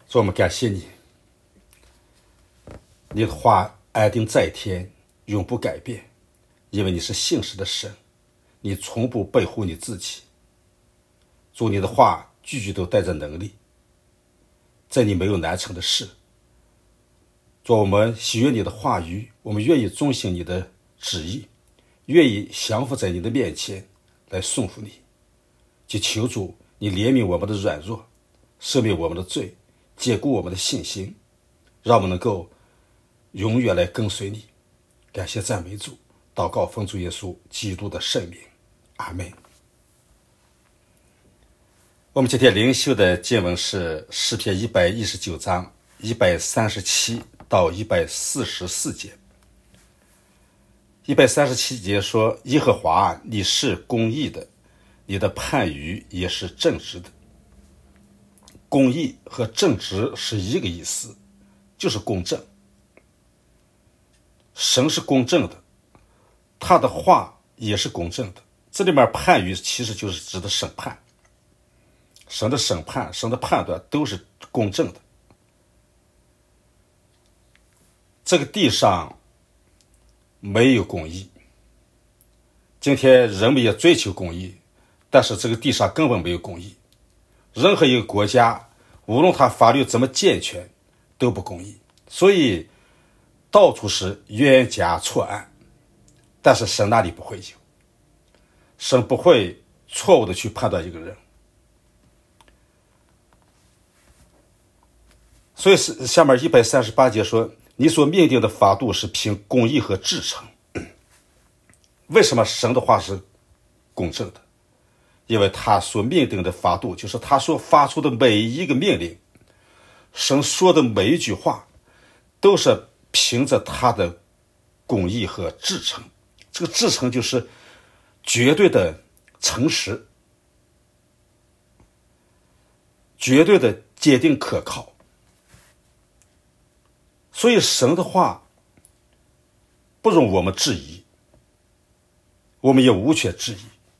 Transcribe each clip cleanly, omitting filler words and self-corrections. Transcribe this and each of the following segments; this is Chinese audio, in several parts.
主，我们感谢你，你的话安定在天，永不改变，因为你是信实的神，你从不背负你自己。主，你的话句句都带着能力，在你没有难成的事。主，我们喜悦你的话语，我们愿意遵行你的旨意，愿意降服在你的面前来顺服你。就求主你怜悯我们的软弱，赦免我们的罪，坚固我们的信心，让我们能够永远来跟随你。感谢赞美主，祷告奉主耶稣基督的圣名，阿们。我们今天灵修的经文是诗篇119章137到144节。137节说，耶和华，你是公义的，你的判语也是正直的。公义和正直是一个意思，就是公正。神是公正的，他的话也是公正的。这里面判语其实就是指的审判，神的审判，神的判断都是公正的。这个地上没有公义，今天人们也追求公义，但是这个地上根本没有公义。任何一个国家，无论它法律怎么健全，都不公义，所以到处是冤假错案。但是神那里不会有，神不会错误的去判断一个人。所以下面138节说，你所命定的法度是凭公义和至诚。为什么神的话是公正的？因为他所命定的法度，就是他所发出的每一个命令，神说的每一句话，都是凭着他的公义和至诚。这个至诚就是绝对的诚实，绝对的坚定可靠。所以神的话不容我们质疑，我们也无权质疑。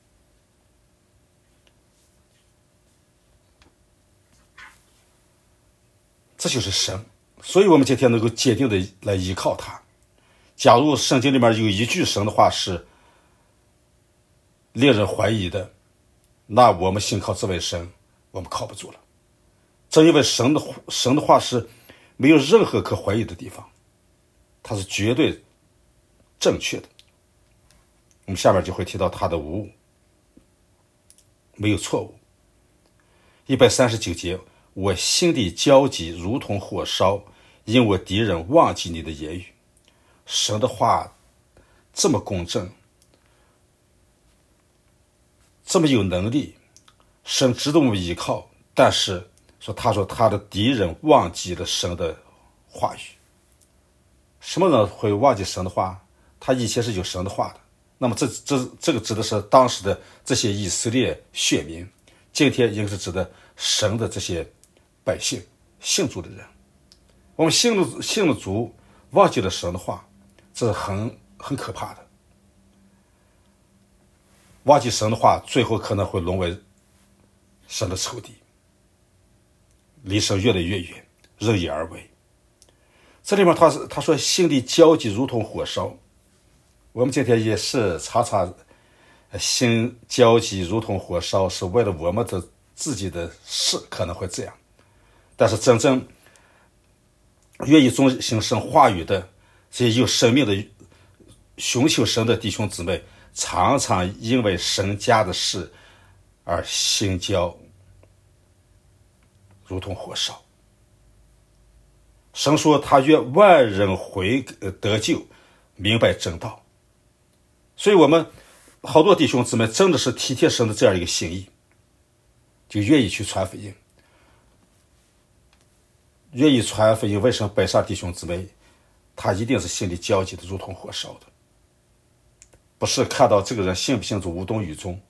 这就是神，所以我们今天能够坚定的来依靠他。假如圣经里面有一句神的话是令人怀疑的，那我们信靠这位神，我们靠不住了。正因为神的话是没有任何可怀疑的地方，它是绝对正确的。我们下面就会提到他的无误，没有错误。139节，我心里焦急如同火烧，因我敌人忘记你的言语。神的话这么公正，这么有能力，神值得我们依靠，但是他说他的敌人忘记了神的话语。什么人会忘记神的话？他以前是有神的话的。那么这个指的是当时的这些以色列选民，今天应该是指的神的这些百姓，信主的人。我们信了主，忘记了神的话，这是很可怕的。忘记神的话，最后可能会沦为神的仇敌，离神越来越远，任意而为。这里面他说心里焦急如同火烧，我们今天也是常常心焦急如同火烧，是为了我们的自己的事可能会这样，但是真正愿意遵行神话语的这些有生命的寻求神的弟兄姊妹，常常因为神家的事而心焦如同火烧。神说他愿万人悔得救，明白正道。所以我们好多弟兄姊妹真的是体贴神的这样一个心意，就愿意去传福音。愿意传福音，为什么北上弟兄姊妹他一定是心里焦急的如同火烧的，不是看到这个人信不信主无动于衷。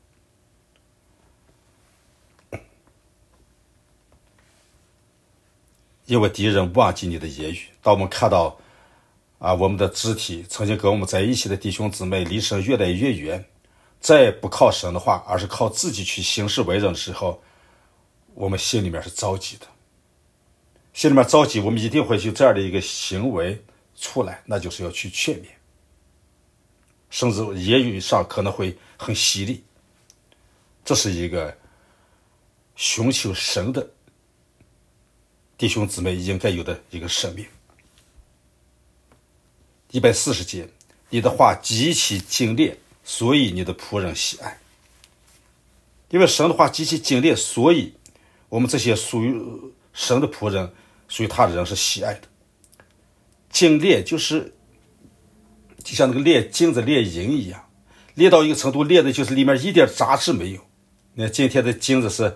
因为敌人忘记你的言语。当我们看到我们的肢体曾经跟我们在一起的弟兄姊妹离神越来越远，再不靠神的话，而是靠自己去行事为人的时候，我们心里面是着急的。 心里面着急，我们一定会有这样的一个行为出来，那就是要去劝勉，甚至言语上可能会很犀利。这是一个寻求神的弟兄姊妹应该有的一个生命。140节，你的话极其精炼，所以你的仆人喜爱。因为神的话极其精炼，所以我们这些属于神的仆人，属于他的人是喜爱的。精炼就是就像那个炼金子炼银一样，炼到一个程度，炼的就是里面一点杂质没有。那今天的金子是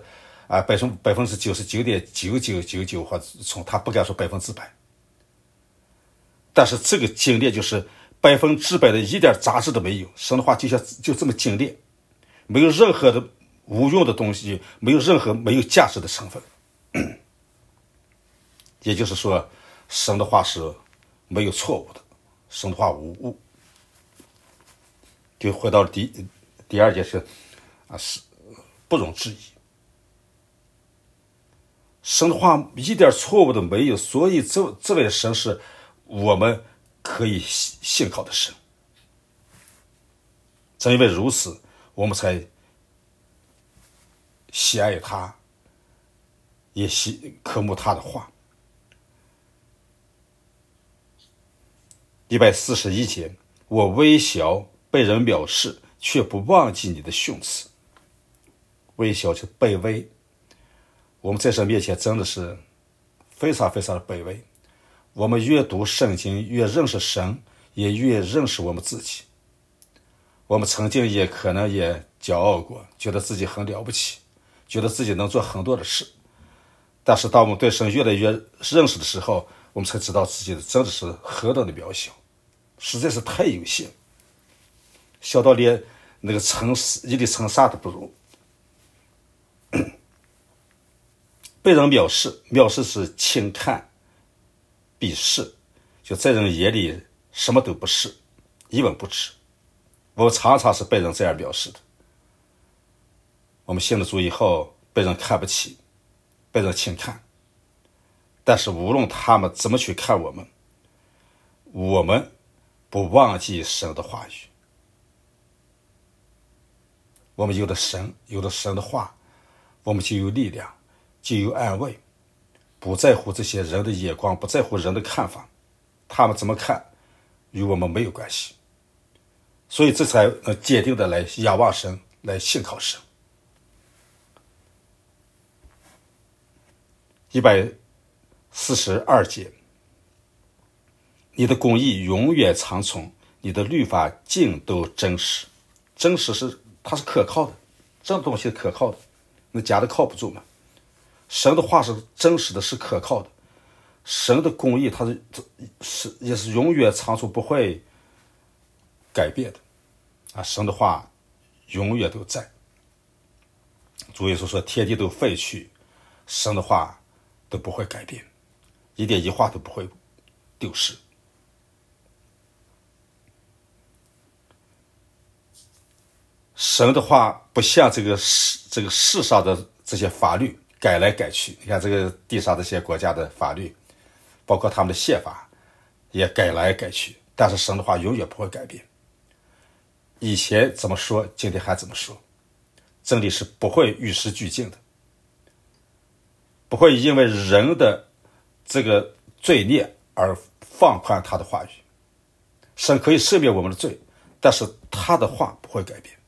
99.9999%，或从他不敢说100%，但是这个精炼就是100%的一点杂质都没有。神的话就这么精炼，没有任何的无用的东西，没有任何没有价值的成分。也就是说，神的话是没有错误的，神的话无误。就回到第二件事是不容置疑。神的话一点错误都没有，所以这位神是我们可以信靠的神。正因为如此，我们才喜爱他，也渴慕他的话。141节，我微小被人藐视，却不忘记你的训词。微小就卑微，我们在神面前真的是非常非常的卑微。我们越读圣经，越认识神，也越认识我们自己。我们曾经也可能也骄傲过，觉得自己很了不起，觉得自己能做很多的事。但是当我们对神越来越认识的时候，我们才知道自己真的是何等的渺小，实在是太有限，小到连那个一粒尘沙都不如。被人藐视，藐视是轻看、鄙视，就在人眼里什么都不是，一文不值。我们常常是被人这样藐视的。我们信了主以后，被人看不起，被人轻看。但是无论他们怎么去看我们，我们不忘记神的话语。我们有了神的话，我们就有力量，就有安慰，不在乎这些人的眼光，不在乎人的看法，他们怎么看与我们没有关系。所以这才能坚定的来仰望神，来信靠神。142节，你的公义永远长存，你的律法尽都真实。真实是它是可靠的，这种东西是可靠的，那假的靠不住嘛。神的话是真实的，是可靠的。神的公义它也是永远长存，不会改变的啊！神的话永远都在。主耶稣说天地都废去，神的话都不会改变，一话都不会丢失。神的话不像这个世上的这些法律改来改去，你看这个地上这些国家的法律，包括他们的宪法也改来改去，但是神的话永远不会改变。以前怎么说，今天还怎么说。真理是不会与时俱进的，不会因为人的这个罪孽而放宽他的话语。神可以赦免我们的罪，但是他的话不会改变。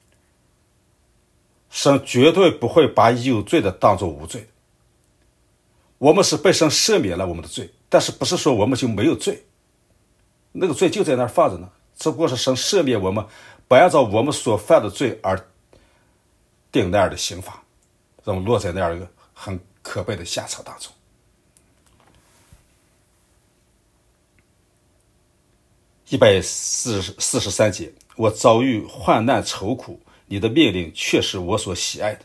神绝对不会把有罪的当作无罪的。我们是被神赦免了我们的罪，但是不是说我们就没有罪，那个罪就在那儿放着呢，只不过是神赦免我们，不按照我们所犯的罪而定那样的刑罚，让我们落在那样一个很可悲的下场当中。143节，我遭遇患难愁苦，你的命令却是我所喜爱的。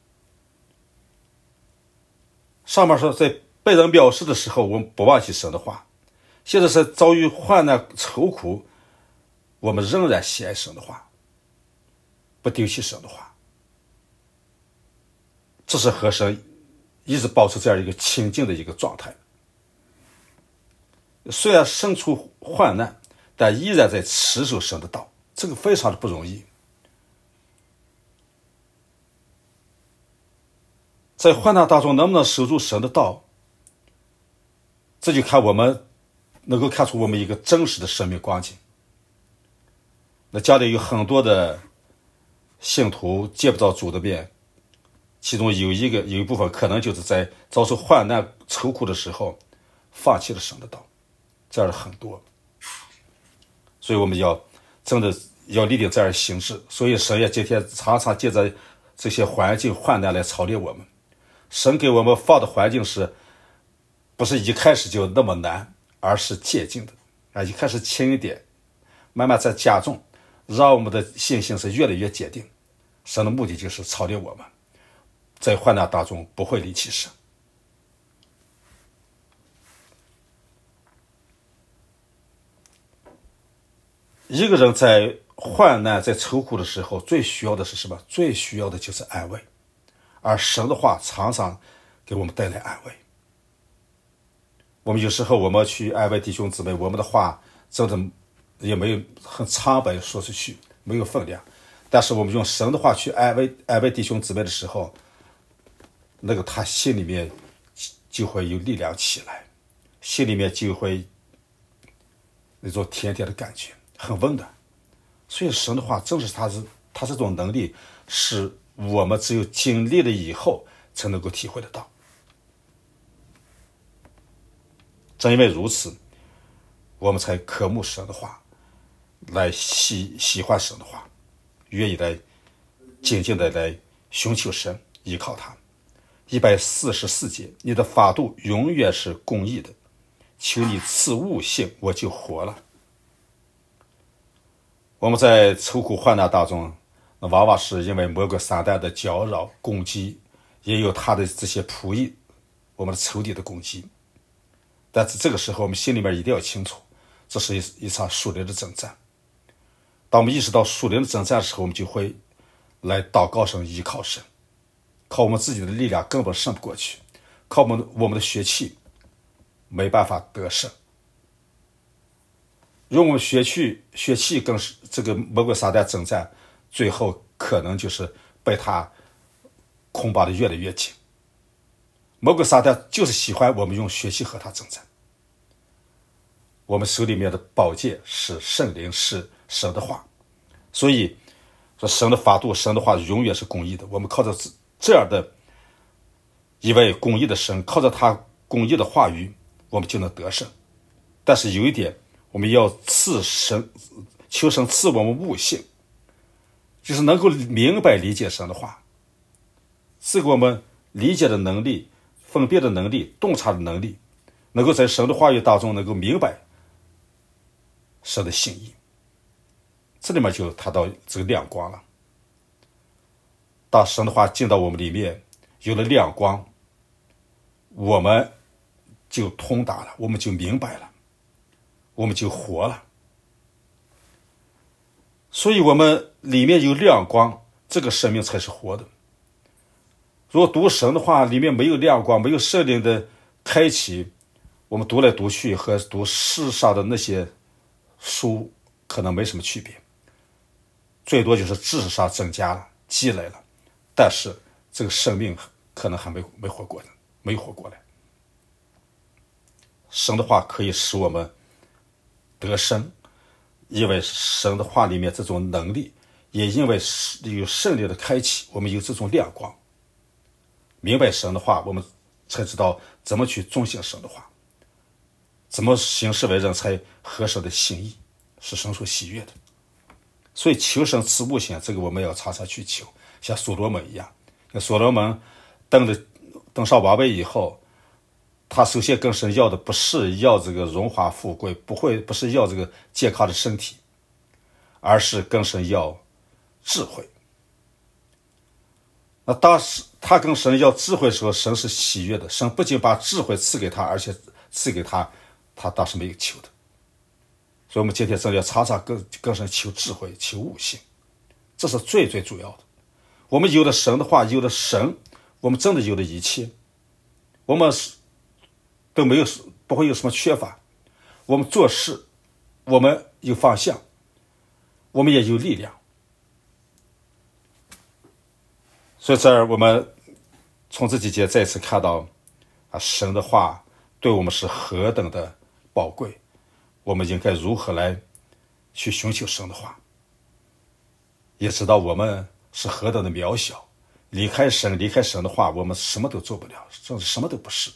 上面说在被人藐视的时候，我们不忘记神的话，现在是遭遇患难愁苦，我们仍然喜爱神的话，不丢弃神的话。这是合神一直保持这样一个清净的一个状态。虽然身处患难，但依然在持守神的道，这个非常的不容易。在患难当中能不能守住神的道，这就看我们能够看出我们一个真实的生命光景。那家里有很多的信徒见不到主的面，其中有一部分可能就是在遭受患难愁苦的时候放弃了神的道，这样的很多。所以我们真的要立定这样的心志。所以神也今天常常借着这些环境患难来操练我们。神给我们放的环境不是一开始就那么难，而是渐进的一开始轻一点，慢慢再加重，让我们的信心是越来越坚定。神的目的就是操练我们在患难当中不会离弃神。一个人在患难在愁苦的时候最需要的是什么？最需要的就是安慰，而神的话常常给我们带来安慰。我们有时候我们去安慰弟兄姊妹，我们的话真的也没有很苍白说出去，没有分量。但是我们用神的话去安慰弟兄姊妹的时候，那个他心里面就会有力量起来，心里面就会那种甜甜的感觉，很温暖。所以神的话正是他这种能力，是我们只有经历了以后才能够体会得到。正因为如此，我们才渴慕神的话，来喜欢神的话，愿意来静静的来寻求神，依靠他。144节，你的法度永远是公义的，求你赐悟性，我就活了。我们在愁苦患难当中，那往往是因为魔鬼撒旦的搅扰攻击，也有他的这些仆役，我们的仇敌的攻击。但是这个时候我们心里面一定要清楚，这是一场属灵的征战。当我们意识到属灵的征战的时候，我们就会来祷告神，依靠神。靠我们自己的力量根本胜不过去，靠我们的血气没办法得胜。用我们血气跟这个魔鬼撒旦征战，最后可能就是被他捆绑的越来越紧。魔鬼撒旦就是喜欢我们用血气和他征战。我们手里面的宝剑是圣灵，是神的话，所以说神的法度，神的话永远是公义的。我们靠着这样的一位公义的神，靠着他公义的话语，我们就能得胜。但是有一点，我们要求神赐我们悟性，就是能够明白理解神的话，赐给我们理解的能力、分辨的能力、洞察的能力，能够在神的话语当中能够明白神的心意。这里面就谈到这个亮光了。当神的话进到我们里面，有了亮光，我们就通达了，我们就明白了，我们就活了。所以我们里面有亮光，这个生命才是活的。如果读神的话里面没有亮光，没有圣灵的开启，我们读来读去和读世上的那些书可能没什么区别，最多就是知识上增加了，积累了，但是这个生命可能还没活过来。神的话可以使我们得生，因为神的话里面这种能力，也因为有圣灵的开启，我们有这种亮光，明白神的话，我们才知道怎么去遵行神的话，怎么行事为人才合神的心意，是神所喜悦的。所以求神赐悟性，这个我们要常常去求，像所罗门一样。所罗门登上王位以后，他首先跟神要的不是要这个荣华富贵，不是要这个健康的身体，而是跟神要智慧。那当时他跟神要智慧的时候，神是喜悦的。神不仅把智慧赐给他，而且赐给他当时没有求的。所以我们今天真的要常常跟神求智慧，求悟性，这是最最主要的。我们有了神的话，有了神，我们真的有了一切。 我们都没有不会有什么缺乏。我们做事，我们有方向，我们也有力量。所以这儿我们从这几节再次看到神的话对我们是何等的宝贵，我们应该如何来去寻求神的话，也知道我们是何等的渺小，离开神的话，我们什么都做不了，甚至什么都不是。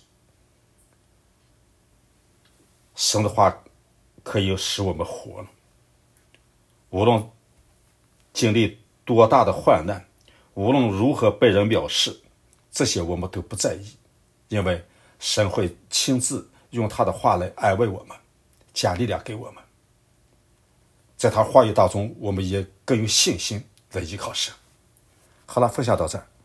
神的话可以使我们活了，无论经历多大的患难，无论如何被人藐视，这些我们都不在意，因为神会亲自用他的话来安慰我们，加力量给我们。在他话语当中，我们也更有信心来依靠神。好了，分享到这儿。